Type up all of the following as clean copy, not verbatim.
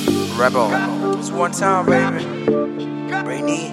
Rebel. It's one time, baby. Rainy.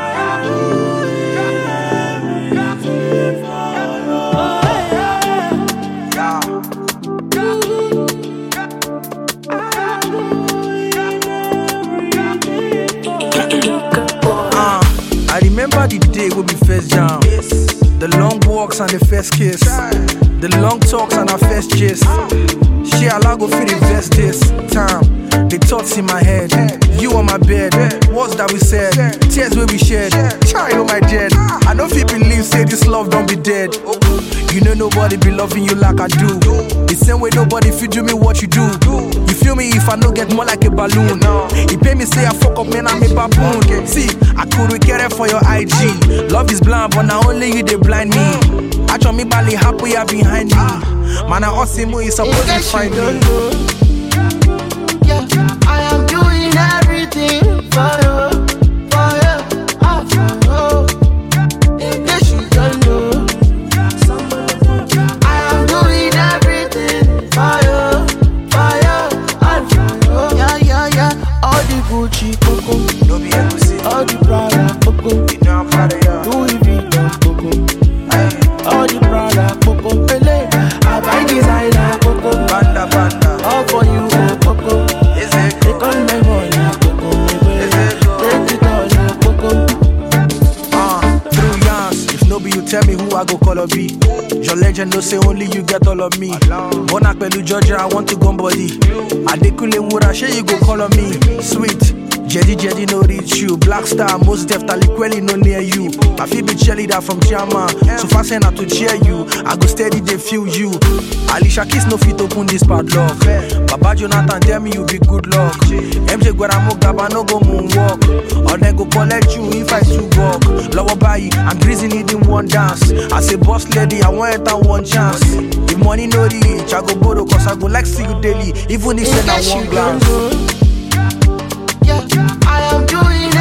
I remember the day we be first jam. The long walks and the first kiss. The long talks and our first gist. She allow go feel the best this time. The thoughts in my head, you on my bed. Words that we said, tears where we shed. Child, oh my dead. I know if you believe, say this love don't be dead. You know nobody be loving you like I do. The same way nobody feel do me what you do. You feel me if I no get more like a balloon. He pay me say I fuck up, man, I'm a baboon. See, I couldn't care for your IG. Love is blind, but now only you they blind me. I told me Bali happy are behind me. Man, I awesome is supposed to find me. Yeah, I am doing everything for you, for you, for you. In case you don't know, I am doing everything for you, for you, for you. Yeah, yeah, yeah. All the Gucci coco, all the Prada coco, You know I'm proud of you. Louis Vuitton coco, all the Prada coco. I buy designer coco, Banda, banda. all for you, coco. Is it Take all my money, coco. Is it cool? Take it all, coco. Through yams, if no be you tell me who I go call or be. Your legend no say only you get all of me. Bonak Pelu Georgia, I want to go body. Adekule Wura, shey you go call on me. Sweet. Jedi no reach you. Black star, most definitely quelly no near you. I feel be cheerleader from Chiama. So fast enough to cheer you. I go steady, they feel you. Alicia Keys no fit open this padlock. Baba Jonathan tell me you be good luck. MJ Guaramo Gaba no go moonwalk. Or then go collect you if I too walk. Lower by I'm greasing it in one dance. As a boss lady, I want enter one chance. If money no reach, I go borrow cause I go like see you daily. Even if say na one glance. Yeah, I am doing